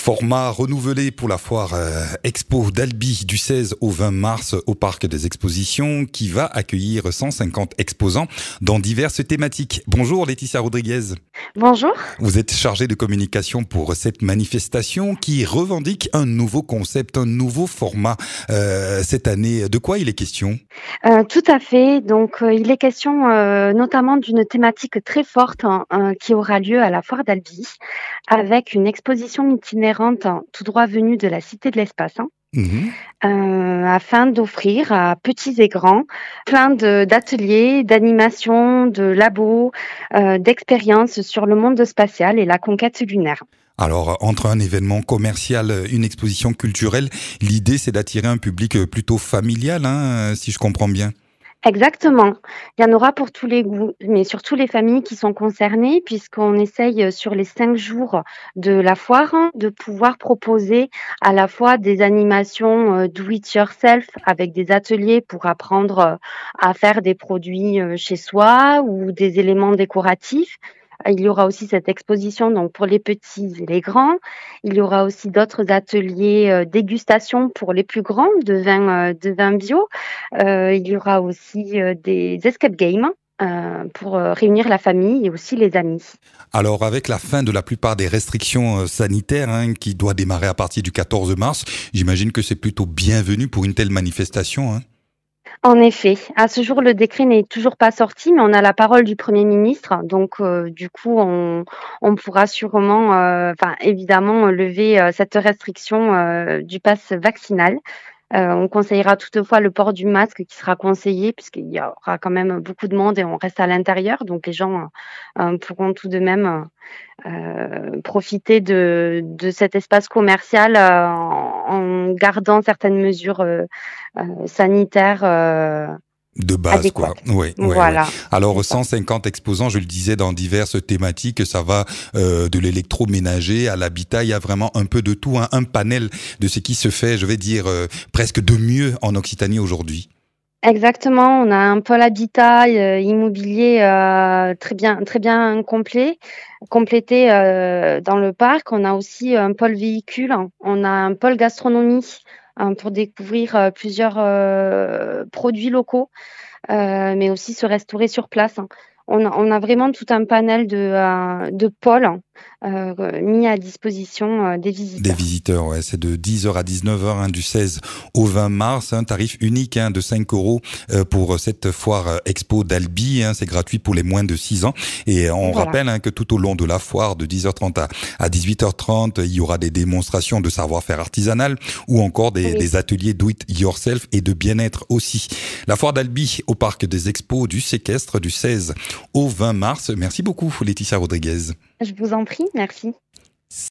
Format renouvelé pour la foire Expo d'Albi du 16 au 20 mars au Parc des Expositions qui va accueillir 150 exposants dans diverses thématiques. Bonjour Laetitia Rodriguez. Bonjour. Vous êtes chargée de communication pour cette manifestation qui revendique un nouveau concept, un nouveau format cette année. De quoi il est question ? Tout à fait. Donc, il est question notamment d'une thématique très forte qui aura lieu à la foire d'Albi avec une exposition itinérante tout droit venue de la Cité de l'Espace. Afin d'offrir à petits et grands plein d'ateliers, d'animations, de labos, d'expériences sur le monde spatial et la conquête lunaire. Alors, entre un événement commercial, une exposition culturelle, l'idée c'est d'attirer un public plutôt familial, si je comprends bien. Exactement. Il y en aura pour tous les goûts, mais surtout les familles qui sont concernées, puisqu'on essaye sur les 5 jours de la foire de pouvoir proposer à la fois des animations do it yourself avec des ateliers pour apprendre à faire des produits chez soi ou des éléments décoratifs. Il y aura aussi cette exposition donc pour les petits et les grands. Il y aura aussi d'autres ateliers dégustation pour les plus grands de vin bio. Il y aura aussi des escape games pour réunir la famille et aussi les amis. Alors avec la fin de la plupart des restrictions sanitaires qui doit démarrer à partir du 14 mars, j'imagine que c'est plutôt bienvenu pour une telle manifestation. En effet, à ce jour, le décret n'est toujours pas sorti, mais on a la parole du Premier ministre. Donc, du coup, on pourra sûrement, évidemment, lever cette restriction du pass vaccinal. On conseillera toutefois le port du masque qui sera conseillé puisqu'il y aura quand même beaucoup de monde et on reste à l'intérieur. Donc, les gens pourront tout de même profiter de cet espace commercial en gardant certaines mesures sanitaires de base, adéquates. quoi. Ouais, voilà. Ouais. Alors, 150 exposants, je le disais, dans diverses thématiques, ça va de l'électroménager à l'habitat. Il y a vraiment un peu de tout, un panel de ce qui se fait, je vais dire, presque de mieux en Occitanie aujourd'hui. Exactement, on a un pôle habitat immobilier très bien complété dans le parc. On a aussi un pôle véhicule, on a un pôle gastronomie pour découvrir plusieurs produits locaux, mais aussi se restaurer sur place. On a vraiment tout un panel de pôles mis à disposition des visiteurs. Des visiteurs, ouais. C'est de 10h à 19h du 16 au 20 mars. Un tarif unique de 5 € pour cette foire expo d'Albi. C'est gratuit pour les moins de 6 ans. Et on rappelle que tout au long de la foire, de 10h30 à 18h30, il y aura des démonstrations de savoir-faire artisanal ou encore des ateliers do it yourself et de bien-être aussi. La foire d'Albi au Parc des Expos du Séquestre du 16 au 20 mars. Merci beaucoup Laetitia Rodriguez. Je vous en prie, merci.